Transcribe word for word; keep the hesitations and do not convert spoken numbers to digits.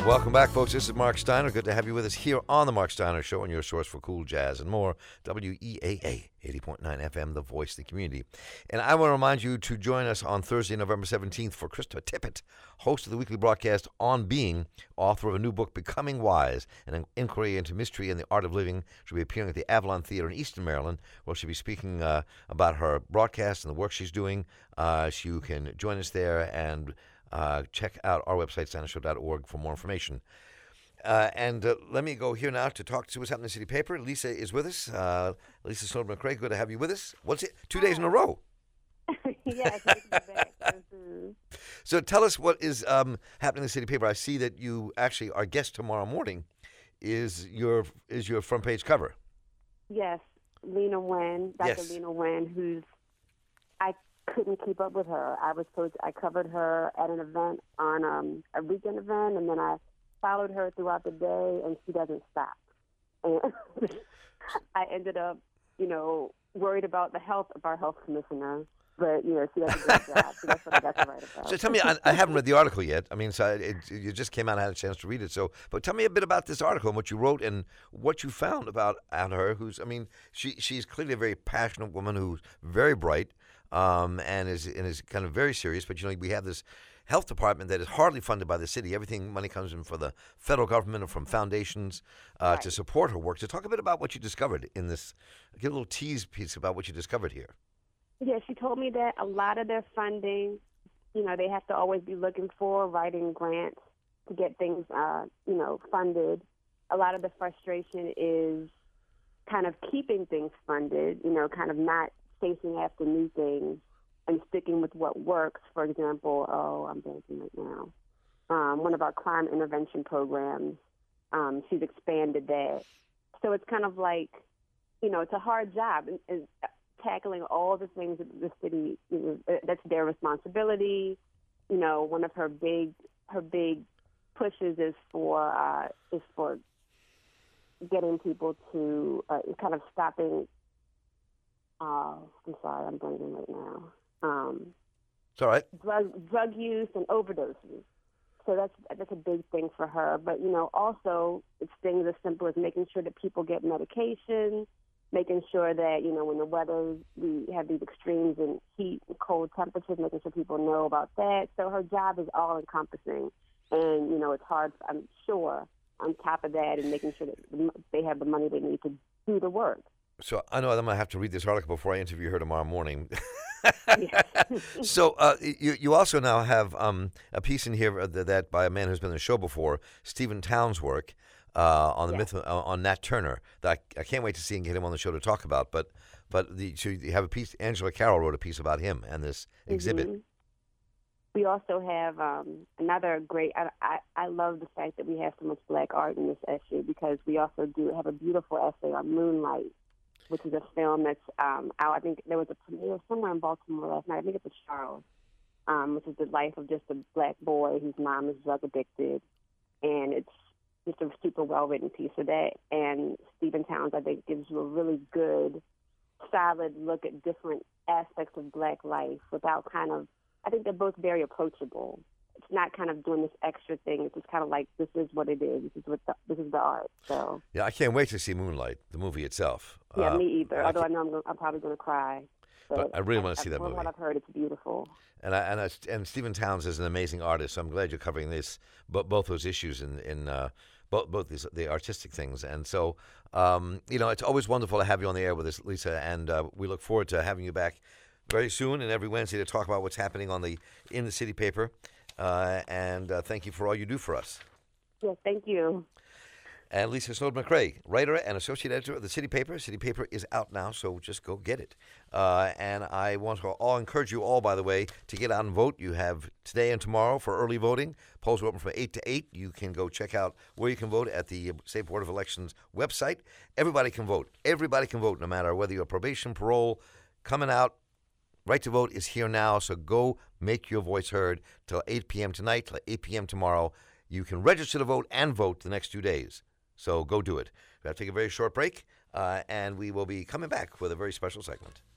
Welcome back, folks. This is Mark Steiner. Good to have you with us here on the Mark Steiner Show, and your source for cool jazz and more. W E A A, eighty point nine F M, the voice of the community. And I want to remind you to join us on Thursday, November seventeenth for Christopher Tippett, host of the weekly broadcast On Being, author of a new book, Becoming Wise, an inquiry into mystery and the art of living. She'll be appearing at the Avalon Theater in Easton, Maryland, where she'll be speaking uh, about her broadcast and the work she's doing. Uh, so you can join us there and Uh, check out our website, steiner show dot org, for more information. Uh, and uh, let me go here now to talk to what's happening in the city paper. Lisa is with us. Uh, Lisa Snowden McCrae, good to have you with us. What's it? Two days in a row. Yes. Mm-hmm. So tell us what is um, happening in the city paper. I see that you actually, our guest tomorrow morning is your is your front page cover. Yes, Lena Wen, Doctor Yes. Lena Wen, who's I couldn't keep up with her. I was supposed I covered her at an event on um, a weekend event, and then I followed her throughout the day, and she doesn't stop. And I ended up, you know, worried about the health of our health commissioner. But, you know, she does a good job. So that's what I got to write about. So tell me, I, I haven't read the article yet. I mean, so it, you just came out and had a chance to read it. So, but tell me a bit about this article and what you wrote and what you found about, about her. Who's, I mean, she she's clearly a very passionate woman who's very bright um, and is and is kind of very serious. But you know, we have this health department that is hardly funded by the city. Everything money comes in for the federal government or from foundations uh, Right. to support her work. So talk a bit about what you discovered in this. Get a little tease piece about what you discovered here. Yeah, she told me that a lot of their funding, you know, they have to always be looking for writing grants to get things, uh, you know, funded. A lot of the frustration is kind of keeping things funded, you know, kind of not chasing after new things and sticking with what works. For example, oh, I'm thinking right now, um, one of our crime intervention programs, um, she's expanded that. So it's kind of like, you know, it's a hard job. And, and tackling all the things that the city, you know, that's their responsibility. You know, one of her big her big pushes is for uh, is for getting people to uh, kind of stopping. Uh, I'm sorry, I'm blanking right now. Um, It's all right. drug drug use and overdoses. So that's that's a big thing for her. But you know, also it's things as simple as making sure that people get medication, making sure that, you know, when the weather, we have these extremes in heat and cold temperatures, making sure people know about that. So her job is all encompassing. And, you know, it's hard, I'm sure, on top of that and making sure that they have the money they need to do the work. So I know I'm going to have to read this article before I interview her tomorrow morning. Yes. So uh, you you also now have um, a piece in here that, that by a man who's been on the show before, Stephen Towns' work uh, on the Yes. myth uh, on Nat Turner. That I, I can't wait to see and get him on the show to talk about. But but the, so you have a piece. Angela Carroll wrote a piece about him and this exhibit. Mhm. We also have um, another great, I, I, I love the fact that we have so much black art in this essay because we also do have a beautiful essay on Moonlight, which is a film that's um, out. I think there was a premiere somewhere in Baltimore last night. I think it's at Charles, um, which is the life of just a black boy whose mom is drug addicted. And it's just a super well-written piece of that. And Stephen Towns, I think, gives you a really good, solid look at different aspects of black life without kind of, I think they're both very approachable. It's not kind of doing this extra thing. It's just kind of like, this is what it is. This is what the, this is the art. So Yeah, I can't wait to see Moonlight, the movie itself. yeah, Uh, me either. I Although I, can't- know I'm, gonna, I'm probably going to cry. But I really wanna see that from movie. what I've heard, it's beautiful. And I, and I, and Stephen Towns is an amazing artist, so I'm glad you're covering this, bo- both those issues in in uh, both both these, the artistic things. And so, um, you know, it's always wonderful to have you on the air with us, Lisa. And uh, we look forward to having you back very soon and every Wednesday to talk about what's happening on the in the city paper. Uh, and uh, thank you for all you do for us. Yes, thank you. And Lisa Snowden McCrae, writer and associate editor of the City Paper. City Paper is out now, so just go get it. Uh, and I want to all encourage you all, by the way, to get out and vote. You have today and tomorrow for early voting. Polls are open from eight to eight. You can go check out where you can vote at the State Board of Elections website. Everybody can vote. Everybody can vote, no matter whether you're probation, parole, coming out. Right to vote is here now, so go make your voice heard till eight p.m. tonight, till eight p.m. tomorrow. You can register to vote and vote the next two days. So go do it. We have to take a very short break, uh, and we will be coming back with a very special segment.